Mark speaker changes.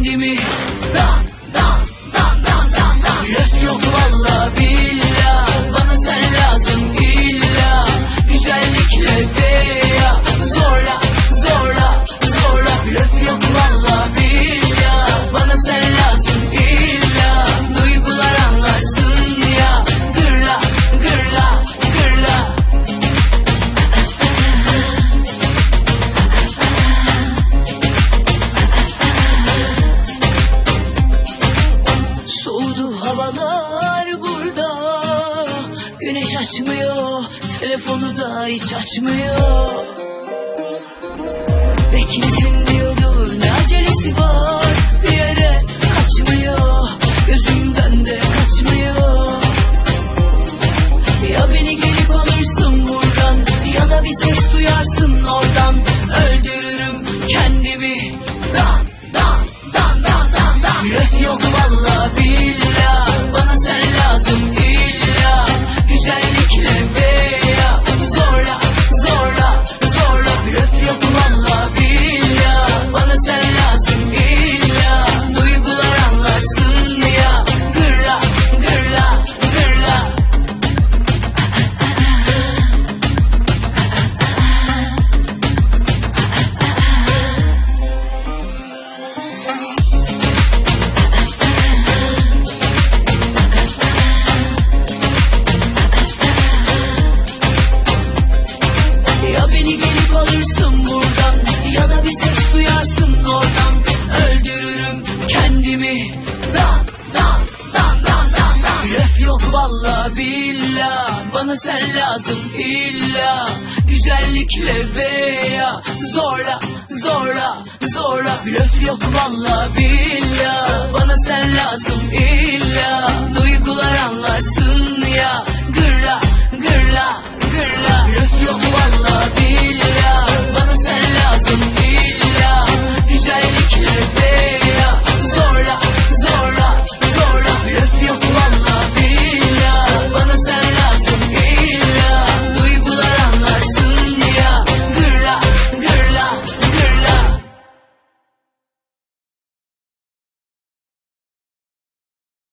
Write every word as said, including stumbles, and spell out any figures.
Speaker 1: kendimi. Dan dan dan dan dan dan. Blöf yok valla billah, bana sen lazım illa. Güzellikle veya zorla zorla zorla. Blöf yok valla billah, bana sen lazım illa. Duygular anlarsın ya, gırla gırla gırla. Soğudu havalar burada, güneş açmıyor, telefonu da hiç açmıyor. Beklesin diyordur, ne acelesi var, bir yere kaçmıyor, gözümden de kaçmıyor. Ya beni gelip alırsın buradan, ya da bir ses duyarsın oradan. Öldürürüm kendimi. Dan dan dan dan dan dan. Blöf yok valla billah, bana sen lazım illa. Güzellikle veya zorla zorla zorla. Blöf yok valla billah, bana sen lazım illa. Duygular anlarsın ya, gırla gırla gırla. Ya beni gelip alırsın buradan, ya da bir ses duyarsın oradan. Öldürürüm kendimi. Dan dan dan dan dan dan. Blöf yok valla billah, bana sen lazım illa. Güzellikle veya zorla zorla zorla. Blöf yok valla billah, bana sen lazım illa.